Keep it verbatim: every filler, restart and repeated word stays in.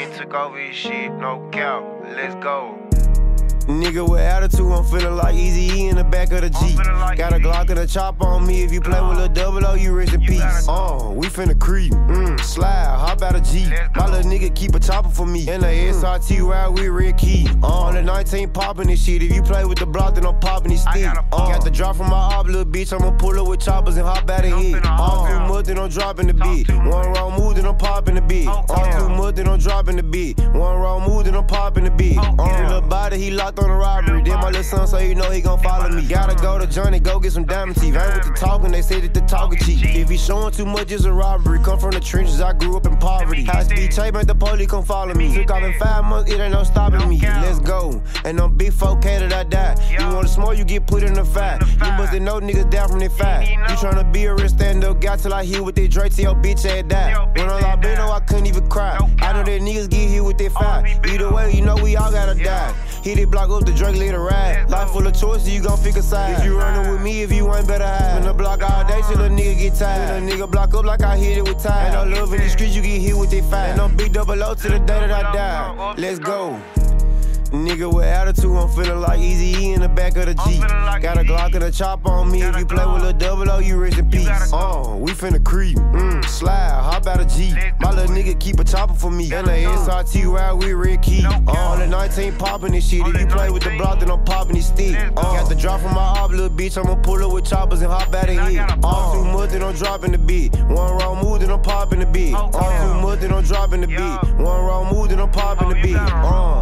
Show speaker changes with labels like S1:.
S1: and took over his shit, no cap, let's go.
S2: Nigga with attitude, I'm feeling like Eazy-E in the back of the Jeep.
S1: Like
S2: Got a Glock and a chop on me. If you play with a double O, you rest in peace. Uh, we finna creep, mm, slide, hop out a Jeep. My little nigga keep a chopper for me. And the S R T ride with red key. Uh, on the nineteen popping this shit. If you play with the block, then I'm popping these sticks. Uh, got the drop from my op, little bitch. I'ma pull up with choppers and hop out of hit. All too much, then I'm dropping the beat. One wrong move, then I'm popping the beat. All too much, then I'm dropping the beat. One wrong move, then I'm popping the beat. Uh, little body, he locked on the robbery. Then my little son, so you know he gon' follow me. Gotta go to Johnny, go get some diamond teeth. I ain't with the talking, they say that the talking cheap. If he showing too much, it's a robbery. Come from the trenches, I grew up in poverty. High speed tape, make the police come follow me. Took off in five months, it ain't no stopping me. Let's go, and on big four K that I die. You wanna smoke, you get put in the fire. You bustin' no niggas down from their five. You tryna be a real stand-up guy till I hit with that Drake till your bitch ass die. When I'm albino, I couldn't even cry. I know that niggas get hit with their fire. Either way, you know we all gotta die. Hit it, block up the Drake, let it ride. Life full of choices, you gon' pick a side. If you runnin' with me, if you ain't better hide. Spin the block all day till a nigga get tired. Spin a nigga block up like I hit it with tire. Ain't no love in the streets, you get hit with they fire. Ain't no big double O till the day that I die. Let's go. Nigga with attitude, I'm feeling like Eazy-E in the back of the Jeep. Got a Glock and a chop on me. If you play with a double O, you rest in peace. Uh, we finna creep, mm, slide, hop out a Jeep. My little nigga keep a chopper for me. And the S R T ride with red key. Uh, on the nineteen popping this shit. If you play with the block, then I'm popping these sticks. Uh, got the drop from my op, little bitch. I'ma pull up with choppers and hop out of here. Uh, too much, then I'm dropping the beat. One wrong move, then I'm popping the beat. Uh, too much, then I'm dropping the beat. One wrong move, then I'm popping the beat. Uh.